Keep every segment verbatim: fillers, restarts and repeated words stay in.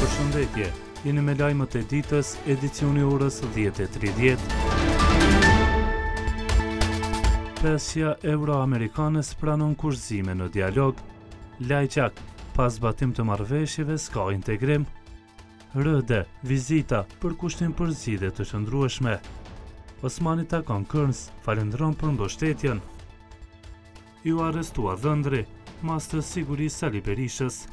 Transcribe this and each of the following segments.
Përshëndetje, jeni me lajmet e ditës, edicioni orës dhjetë e tridhjetë. Pesja euro-amerikanes pranon kurthëzime në dialog. Lajçak, pas zbatim të marrëveshjeve s'ka integrim. R D, vizita për kushtim për zgjidhje të qëndrueshme. Osmani takon Kërns, falendron për mbështetjen. Ju arrestua dhëndri, mas të sigurisë Sali Berishës.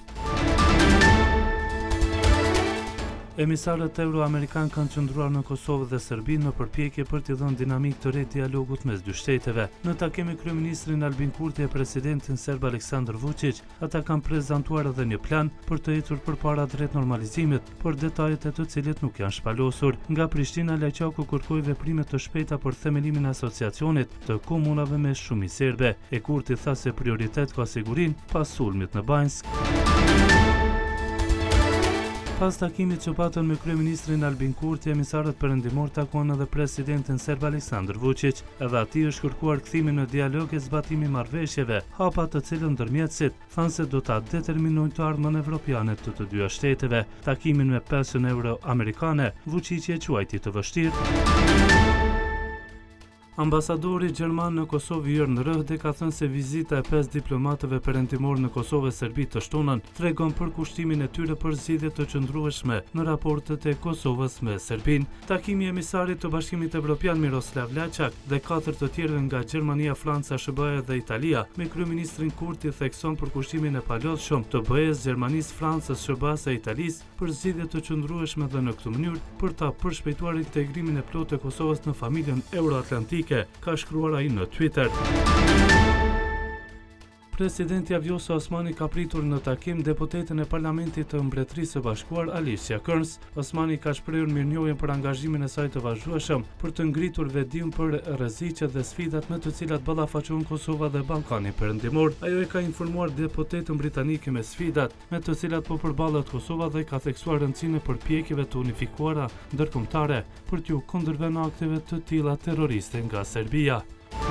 Emisarët euro-amerikan kanë qëndruar në Kosovë dhe Serbi në përpjekje për t'i dhënë dinamik të re dialogut mes dy shteteve. Në takim me kryeministrin Albin Kurti e presidentin serb Aleksandar Vučić, ata kanë prezantuar edhe një plan për të ecur përpara drejt normalizimit, por detajet e të cilit nuk janë shpalosur. Nga Prishtina, Lajçaku kërkoi veprime të shpejta për themelimin e asociacionit të komunave me shumë serbe. E Kurti tha se prioritet ka sigurinë pas sulmit në Banjsk. Pas takimit që patën me kryeministrin Albin Kurti, emisarët perëndimor takuan edhe presidentin serb Aleksandar Vučić. Edhe atij është kërkuar kthimi në dialog e zbatimi marrëveshjeve, hapa të cilën ndërmjetësit thanë se do ta determinojnë të ardhmen evropiane të të dyja shteteve. Takimin me pesën euro-amerikane, Vučić e quajti të vështirë. Ambasadori gjerman në Kosovë Jörn Rëhde ka thënë se vizita e pesë diplomatëve perëndimor në Kosovë e Serbi të shtunën tregon për kushtimin e tyre për zgjidhje të qëndrueshme në raportet e Kosovës me Serbinë. Takimi i emisarit të Bashkimit Evropian Miroslav Lajçak dhe katër të tjerëve nga Gjermania, Franca, S B A dhe Italia me kryeministrin Kurti thekson për kushtimin e palodhshëm të B E-s, Gjermanisë, Francës, S B A-s e Italisë për zgjidhje të qëndrueshme dhe në këtë mënyrë për ta përshpejtuar integrimin e plotë të Kosovës në familjen euroatlantike, ka shkruar ai në Twitter. Presidenti Vjosa Osmani ka pritur në takim deputetin e Parlamentit të Mbretërisë së Bashkuar Alicia Kearns. Osmani ka shprehur mirënjohjen për angazhimin e saj të vazhdueshëm për të ngritur vetdijen për rreziqet dhe sfidat me të cilat ballafaqohen Kosova dhe Ballkani Perëndimor. Ajo e ka informuar deputetën britanike me sfidat me të cilat po përballet Kosova dhe ka theksuar rëndësinë e përpjekjeve të unifikuara ndërkombëtare për t'u kundërvënë akteve të tilla terroriste nga Serbia.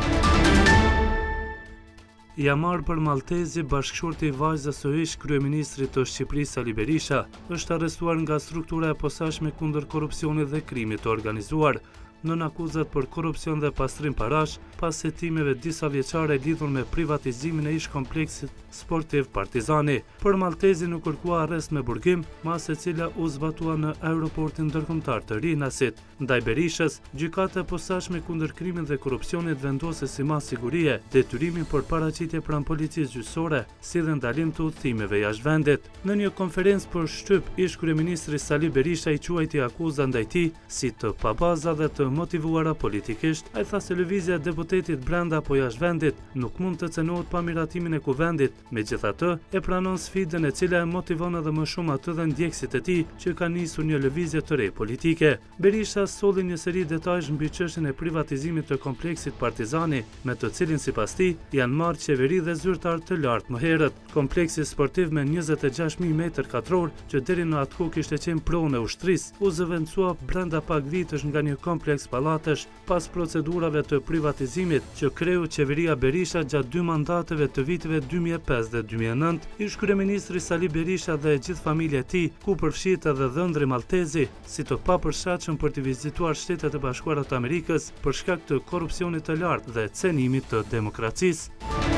Ja marrë për Maltezi bashkëshorti i vajzës së ish kryeministrit të Shqipërisë Sali Berisha, është arrestuar nga struktura e posaçme kundër korrupsionit dhe krimit të organizuar, nën akuzat për korrupsion dhe pastrim parash, pas hetimeve disa vjeçare lidhur me privatizimin e ish kompleksit sportiv Partizani. Për Maltezin u kërkua arrest me burgim, mas e cila u zbatua në aeroportin ndërkombëtar të Rinasit. Ndaj Berishës, gjykata e posaçme kundër krimit dhe korrupsionit vendose si mas sigurie detyrimin për paraqitje pranë policisë gjyqësore, si dhe ndalim të udhëtimeve jashtë vendit. Në një konferencë për shtyp, ish kryeministri Sali Berisha i quajti akuzat ndaj tij si të pabaza dhe të motivuara politikisht. Ai tha se lëvizja e deputetit brenda apo jashtë vendit nuk mund të cenohet pa miratimin e kuvendit. Megjithatë, e pranon sfidën e cila e motivon edhe më shumë atë dhe ndjekësit e tij që kanë nisur një lëvizje të re politike. Berisha solli një seri detajsh mbi çështjen e privatizimit të kompleksit Partizani, me të cilin sipas tij janë marrë qeveri dhe zyrtar të lartë më herët. Kompleksi sportiv me njëzet e gjashtë mijë metër katror, që deri në atë kohë kishte qenë pronë e ushtrisë, u zëvendësua brenda pak vitesh nga një kompleks pallatesh pas procedurave të privatizimit që kreu qeveria Berisha gjatë dy mandateve të viteve dy mijë e pesë dhe dy mijë e nëntë. Ish kryeministri Sali Berisha dhe gjithë familja e tij, ku përfshihet edhe dhëndri maltezi, si të papërshtatshëm për të vizituar Shtetet e Bashkuara të Amerikës për shkak të korrupsionit të lartë dhe cenimit të demokracisë.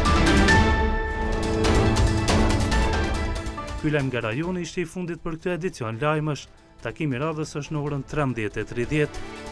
Ky lajm nga rajoni ishte i fundit për këtë edicion lajmësh. Takimi radhës është në orën trembëdhjetë e tridhjetë.